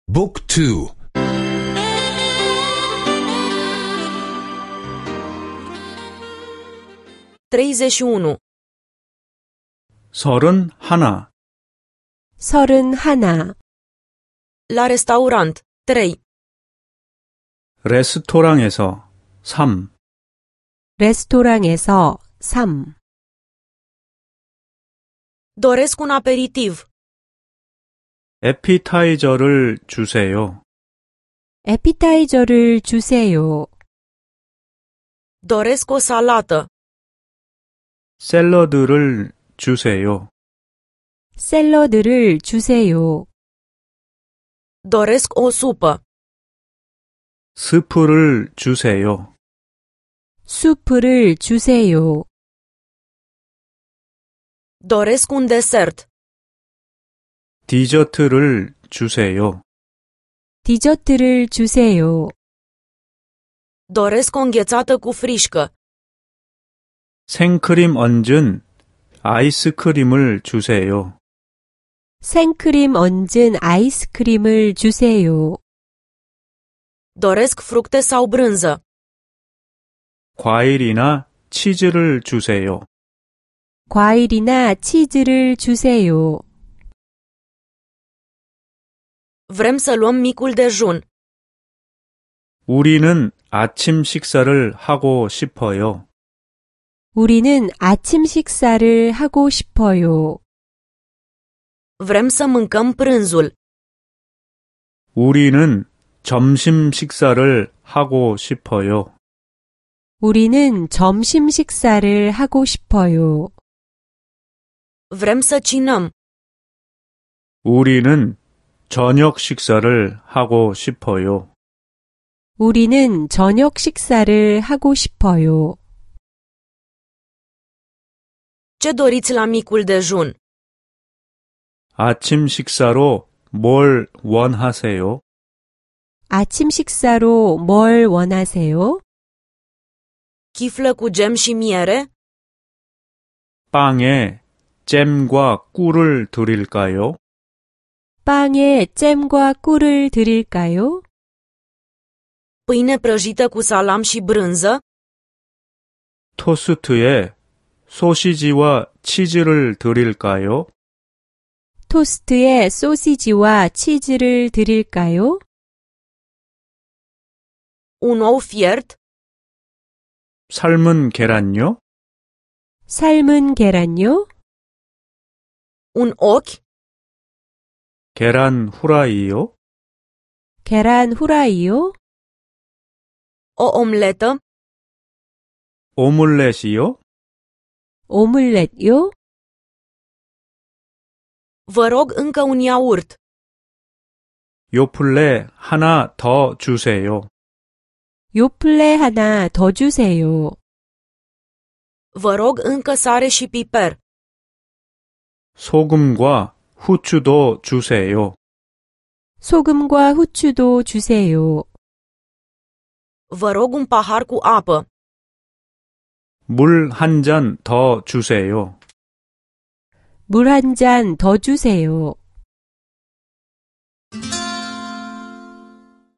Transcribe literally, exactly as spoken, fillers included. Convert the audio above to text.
บุ๊กทู treizeci și unu. 서른 하나. 서른 하나. La restaurant, trei. 레스토랑에서 삼. 레스토랑에서 삼. Doresc un aperitiv. 에피타이저를 주세요. 에피타이저를 주세요. Doresc o salată. 샐러드를 주세요. 샐러드를 주세요. Doresc o supă. 스프를 주세요. 수프를 주세요. Doresc un desert. 디저트를 주세요. 디저트를 주세요. Doresc o înghețată cu frișcă. 생크림 얹은 아이스크림을 주세요. 생크림 얹은 아이스크림을 주세요. Doresc fructe sau brânză. 과일이나 치즈를 주세요. 과일이나 치즈를 주세요. Vrem să luăm micul dejun. 우리는 아침 식사를 하고 싶어요. 우리는 아침 식사를 하고 싶어요. Vrem să mâncăm prânzul. 우리는 점심 식사를 하고 싶어요. 우리는 점심 식사를 하고 싶어요. Vrem să cinăm. 우리는 저녁 식사를 하고 싶어요. 우리는 저녁 식사를 하고 싶어요. Ce doriți la micul dejun? 아침 식사로 뭘 원하세요? 아침 식사로 뭘 원하세요? Chiflă cu gem și miere? 빵에 잼과 꿀을 드릴까요? 빵에 잼과 꿀을 드릴까요? Pâine prăjită cu salam și brânză? 토스트에 소시지와 치즈를 드릴까요? 토스트에 소시지와 치즈를 드릴까요? Un ou fiert? 삶은 계란요? 삶은 계란요? Un ochi? 계란 후라이요? 계란 후라이요? O omletă? 오믈렛이요? 오믈렛요? Vă rog încă un iaurt. 요플레 하나 더 주세요. 요플레 하나 더 주세요. Vă rog încă sare și piper. 소금과 후추도 주세요. 소금과 후추도 주세요. Vă rog un pahar cu apă. 물 한 잔 더 주세요. 물 한 잔 더 주세요.